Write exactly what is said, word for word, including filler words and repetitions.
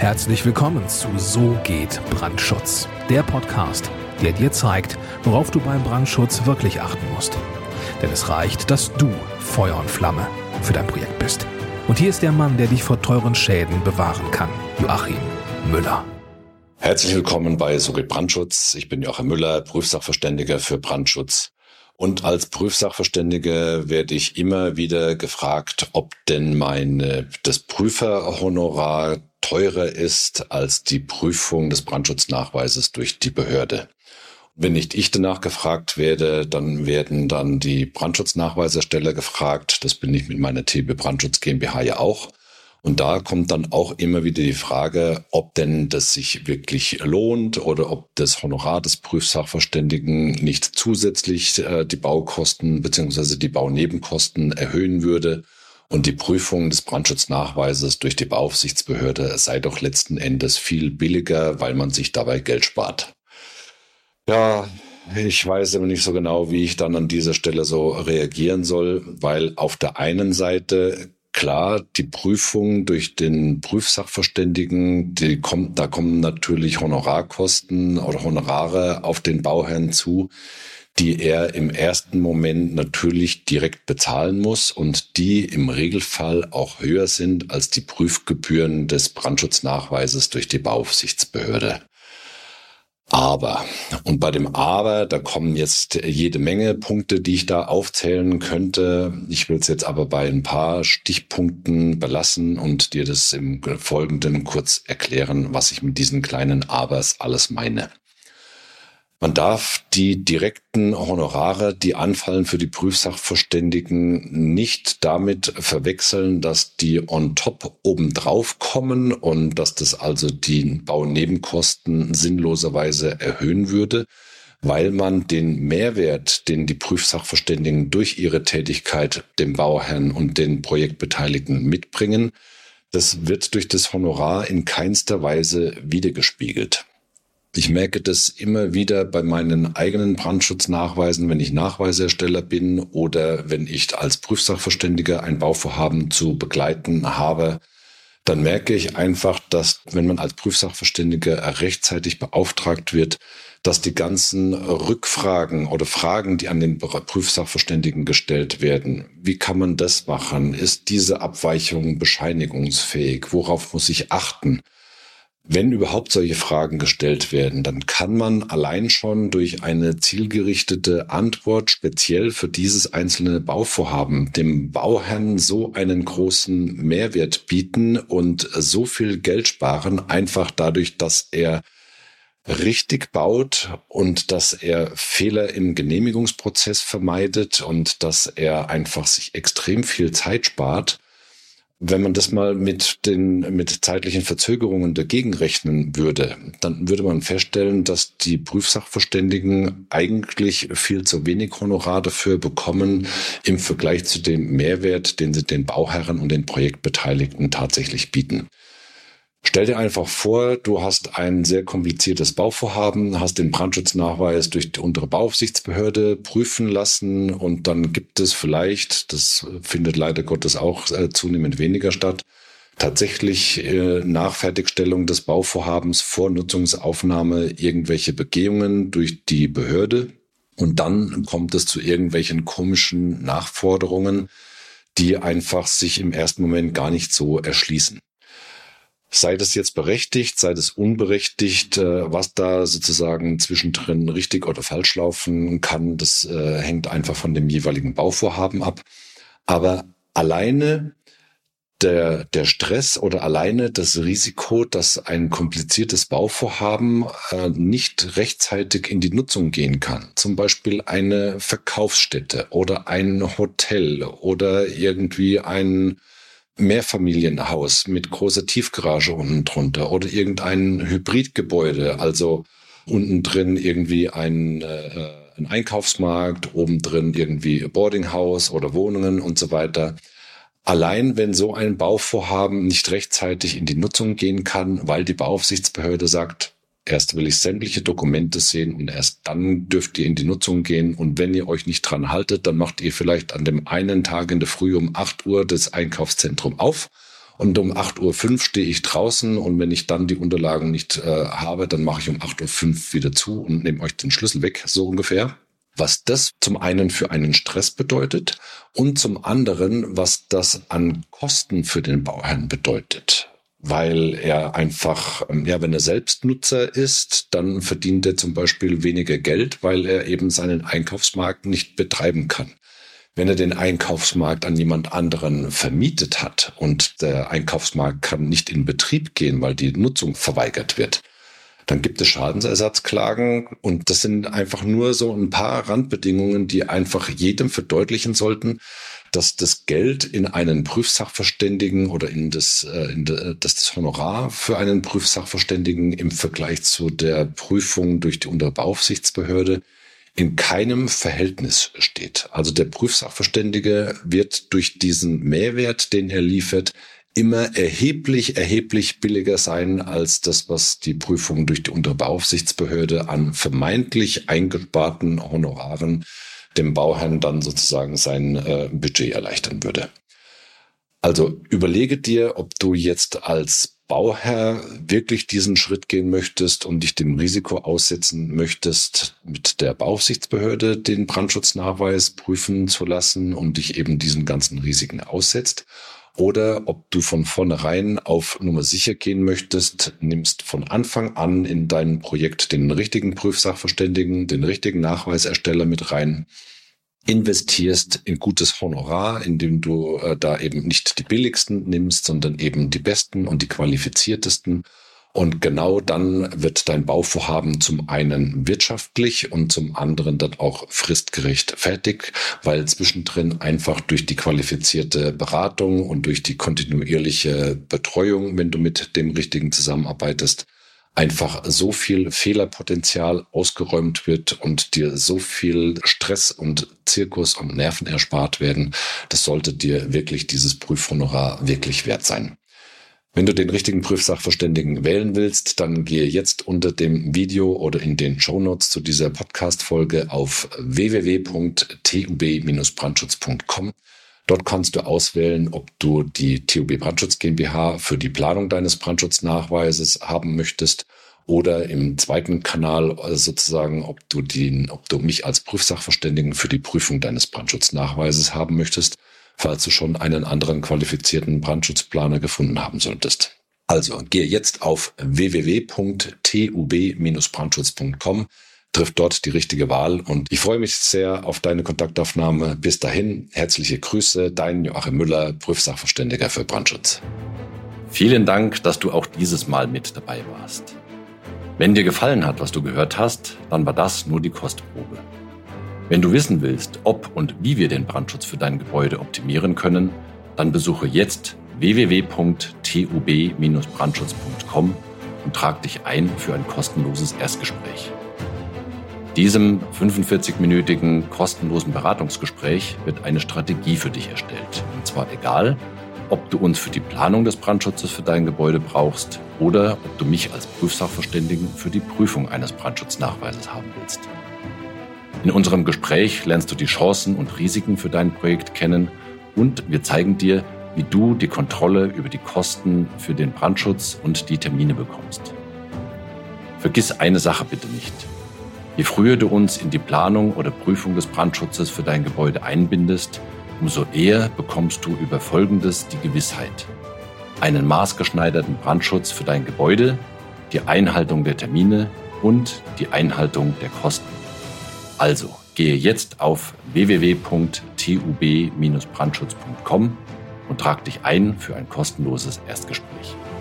Herzlich willkommen zu So geht Brandschutz, der Podcast, der dir zeigt, worauf du beim Brandschutz wirklich achten musst. Denn es reicht, dass du Feuer und Flamme für dein Projekt bist. Und hier ist der Mann, der dich vor teuren Schäden bewahren kann, Joachim Müller. Herzlich willkommen bei So geht Brandschutz. Ich bin Joachim Müller, Prüfsachverständiger für Brandschutz. Und als Prüfsachverständiger werde ich immer wieder gefragt, ob denn meine, das Prüferhonorar teurer ist als die Prüfung des Brandschutznachweises durch die Behörde. Wenn nicht ich danach gefragt werde, dann werden dann die Brandschutznachweisersteller gefragt. Das bin ich mit meiner T B Brandschutz GmbH ja auch. Und da kommt dann auch immer wieder die Frage, ob denn das sich wirklich lohnt oder ob das Honorar des Prüfsachverständigen nicht zusätzlich äh, die Baukosten bzw. die Baunebenkosten erhöhen würde. Und die Prüfung des Brandschutznachweises durch die Bauaufsichtsbehörde sei doch letzten Endes viel billiger, weil man sich dabei Geld spart. Ja, ich weiß aber nicht so genau, wie ich dann an dieser Stelle so reagieren soll, weil auf der einen Seite klar, die Prüfung durch den Prüfsachverständigen, die kommt, da kommen natürlich Honorarkosten oder Honorare auf den Bauherrn zu, die er im ersten Moment natürlich direkt bezahlen muss und die im Regelfall auch höher sind als die Prüfgebühren des Brandschutznachweises durch die Bauaufsichtsbehörde. Aber, und bei dem Aber, da kommen jetzt jede Menge Punkte, die ich da aufzählen könnte. Ich will es jetzt aber bei ein paar Stichpunkten belassen und dir das im Folgenden kurz erklären, was ich mit diesen kleinen Abers alles meine. Man darf die direkten Honorare, die anfallen für die Prüfsachverständigen, nicht damit verwechseln, dass die on top obendrauf kommen und dass das also die Baunebenkosten sinnloserweise erhöhen würde, weil man den Mehrwert, den die Prüfsachverständigen durch ihre Tätigkeit dem Bauherrn und den Projektbeteiligten mitbringen, das wird durch das Honorar in keinster Weise widergespiegelt. Ich merke das immer wieder bei meinen eigenen Brandschutznachweisen, wenn ich Nachweisersteller bin oder wenn ich als Prüfsachverständiger ein Bauvorhaben zu begleiten habe, dann merke ich einfach, dass, wenn man als Prüfsachverständiger rechtzeitig beauftragt wird, dass die ganzen Rückfragen oder Fragen, die an den Prüfsachverständigen gestellt werden, wie kann man das machen? Ist diese Abweichung bescheinigungsfähig? Worauf muss ich achten? Wenn überhaupt solche Fragen gestellt werden, dann kann man allein schon durch eine zielgerichtete Antwort speziell für dieses einzelne Bauvorhaben dem Bauherrn so einen großen Mehrwert bieten und so viel Geld sparen, einfach dadurch, dass er richtig baut und dass er Fehler im Genehmigungsprozess vermeidet und dass er einfach sich extrem viel Zeit spart. Wenn man das mal mit den mit zeitlichen Verzögerungen dagegen rechnen würde, dann würde man feststellen, dass die Prüfsachverständigen eigentlich viel zu wenig Honorar dafür bekommen im Vergleich zu dem Mehrwert, den sie den Bauherren und den Projektbeteiligten tatsächlich bieten. Stell dir einfach vor, du hast ein sehr kompliziertes Bauvorhaben, hast den Brandschutznachweis durch die untere Bauaufsichtsbehörde prüfen lassen und dann gibt es vielleicht, das findet leider Gottes auch äh, zunehmend weniger statt, tatsächlich äh, nach Fertigstellung des Bauvorhabens vor Nutzungsaufnahme irgendwelche Begehungen durch die Behörde und dann kommt es zu irgendwelchen komischen Nachforderungen, die einfach sich im ersten Moment gar nicht so erschließen. Sei das jetzt berechtigt, sei das unberechtigt, was da sozusagen zwischendrin richtig oder falsch laufen kann, das hängt einfach von dem jeweiligen Bauvorhaben ab. Aber alleine der, der Stress oder alleine das Risiko, dass ein kompliziertes Bauvorhaben nicht rechtzeitig in die Nutzung gehen kann, zum Beispiel eine Verkaufsstätte oder ein Hotel oder irgendwie ein Mehrfamilienhaus mit großer Tiefgarage unten drunter oder irgendein Hybridgebäude, also unten drin irgendwie ein, äh, ein Einkaufsmarkt, oben drin irgendwie Boardinghaus oder Wohnungen und so weiter. Allein wenn so ein Bauvorhaben nicht rechtzeitig in die Nutzung gehen kann, weil die Bauaufsichtsbehörde sagt, erst will ich sämtliche Dokumente sehen und erst dann dürft ihr in die Nutzung gehen. Und wenn ihr euch nicht dran haltet, dann macht ihr vielleicht an dem einen Tag in der Früh um acht Uhr das Einkaufszentrum auf Und um acht Uhr fünf stehe ich draußen und wenn ich dann die Unterlagen nicht äh, habe, dann mache ich um acht Uhr fünf wieder zu und nehme euch den Schlüssel weg, so ungefähr. Was das zum einen für einen Stress bedeutet und zum anderen, was das an Kosten für den Bauherrn bedeutet. Weil er einfach, ja, wenn er Selbstnutzer ist, dann verdient er zum Beispiel weniger Geld, weil er eben seinen Einkaufsmarkt nicht betreiben kann. Wenn er den Einkaufsmarkt an jemand anderen vermietet hat und der Einkaufsmarkt kann nicht in Betrieb gehen, weil die Nutzung verweigert wird, dann gibt es Schadensersatzklagen und das sind einfach nur so ein paar Randbedingungen, die einfach jedem verdeutlichen sollten, dass das Geld in einen Prüfsachverständigen oder in das, in das Honorar für einen Prüfsachverständigen im Vergleich zu der Prüfung durch die Unterbauaufsichtsbehörde in keinem Verhältnis steht. Also der Prüfsachverständige wird durch diesen Mehrwert, den er liefert, immer erheblich, erheblich billiger sein als das, was die Prüfung durch die Unterbauaufsichtsbehörde an vermeintlich eingesparten Honoraren dem Bauherrn dann sozusagen sein äh, Budget erleichtern würde. Also überlege dir, ob du jetzt als Bauherr wirklich diesen Schritt gehen möchtest und dich dem Risiko aussetzen möchtest, mit der Bauaufsichtsbehörde den Brandschutznachweis prüfen zu lassen und dich eben diesen ganzen Risiken aussetzt. Oder ob du von vornherein auf Nummer sicher gehen möchtest, nimmst von Anfang an in dein Projekt den richtigen Prüfsachverständigen, den richtigen Nachweisersteller mit rein, investierst in gutes Honorar, indem du äh, da eben nicht die billigsten nimmst, sondern eben die besten und die qualifiziertesten. Und genau dann wird dein Bauvorhaben zum einen wirtschaftlich und zum anderen dann auch fristgerecht fertig, weil zwischendrin einfach durch die qualifizierte Beratung und durch die kontinuierliche Betreuung, wenn du mit dem Richtigen zusammenarbeitest, einfach so viel Fehlerpotenzial ausgeräumt wird und dir so viel Stress und Zirkus und Nerven erspart werden. Das sollte dir wirklich dieses Prüfhonorar wirklich wert sein. Wenn du den richtigen Prüfsachverständigen wählen willst, dann gehe jetzt unter dem Video oder in den Shownotes zu dieser Podcast-Folge auf w w w punkt t u b Bindestrich brandschutz punkt com. Dort kannst du auswählen, ob du die T U B Brandschutz GmbH für die Planung deines Brandschutznachweises haben möchtest oder im zweiten Kanal sozusagen, ob du den, ob du mich als Prüfsachverständigen für die Prüfung deines Brandschutznachweises haben möchtest, falls du schon einen anderen qualifizierten Brandschutzplaner gefunden haben solltest. Also gehe jetzt auf w w w punkt t u b Bindestrich brandschutz punkt com, triff dort die richtige Wahl und ich freue mich sehr auf deine Kontaktaufnahme. Bis dahin, herzliche Grüße, dein Joachim Müller, Prüfsachverständiger für Brandschutz. Vielen Dank, dass du auch dieses Mal mit dabei warst. Wenn dir gefallen hat, was du gehört hast, dann war das nur die Kostprobe. Wenn du wissen willst, ob und wie wir den Brandschutz für dein Gebäude optimieren können, dann besuche jetzt w w w punkt t u b Bindestrich brandschutz punkt com und trag dich ein für ein kostenloses Erstgespräch. Diesem fünfundvierzig-minütigen kostenlosen Beratungsgespräch wird eine Strategie für dich erstellt. Und zwar egal, ob du uns für die Planung des Brandschutzes für dein Gebäude brauchst oder ob du mich als Prüfsachverständigen für die Prüfung eines Brandschutznachweises haben willst. In unserem Gespräch lernst du die Chancen und Risiken für dein Projekt kennen und wir zeigen dir, wie du die Kontrolle über die Kosten für den Brandschutz und die Termine bekommst. Vergiss eine Sache bitte nicht. Je früher du uns in die Planung oder Prüfung des Brandschutzes für dein Gebäude einbindest, umso eher bekommst du über Folgendes die Gewissheit: einen maßgeschneiderten Brandschutz für dein Gebäude, die Einhaltung der Termine und die Einhaltung der Kosten. Also, gehe jetzt auf w w w punkt t u b Bindestrich brandschutz punkt com und trag dich ein für ein kostenloses Erstgespräch.